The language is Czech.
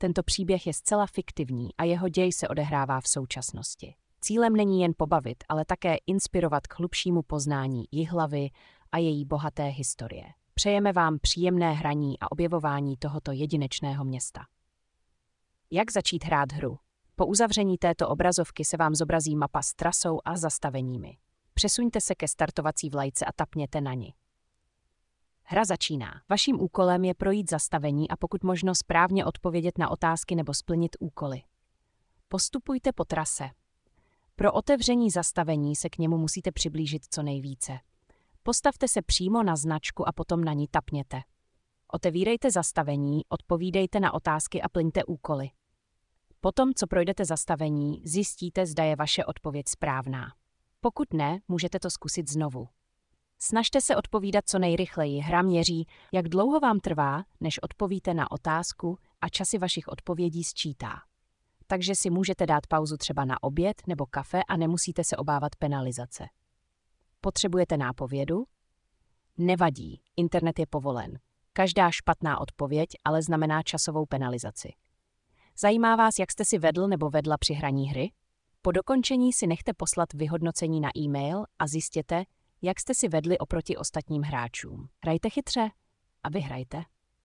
Tento příběh je zcela fiktivní a jeho děj se odehrává v současnosti. Cílem není jen pobavit, ale také inspirovat k hlubšímu poznání Jihlavy a její bohaté historie. Přejeme vám příjemné hraní a objevování tohoto jedinečného města. Jak začít hrát hru? Po uzavření této obrazovky se vám zobrazí mapa s trasou a zastaveními. Přesuňte se ke startovací vlajce a tapněte na ni. Hra začíná. Vaším úkolem je projít zastavení a pokud možno správně odpovědět na otázky nebo splnit úkoly. Postupujte po trase. Pro otevření zastavení se k němu musíte přiblížit co nejvíce. Postavte se přímo na značku a potom na ní tapněte. Otevírejte zastavení, odpovídejte na otázky a plňte úkoly. Potom, co projdete zastavení, zjistíte, zda je vaše odpověď správná. Pokud ne, můžete to zkusit znovu. Snažte se odpovídat co nejrychleji. Hra měří, jak dlouho vám trvá, než odpovíte na otázku a časy vašich odpovědí sčítá. Takže si můžete dát pauzu třeba na oběd nebo kafe a nemusíte se obávat penalizace. Potřebujete nápovědu? Nevadí, internet je povolen. Každá špatná odpověď ale znamená časovou penalizaci. Zajímá vás, jak jste si vedl nebo vedla při hraní hry? Po dokončení si nechte poslat vyhodnocení na e-mail a zjistěte, jak jste si vedli oproti ostatním hráčům. Hrajte chytře a vyhrajte.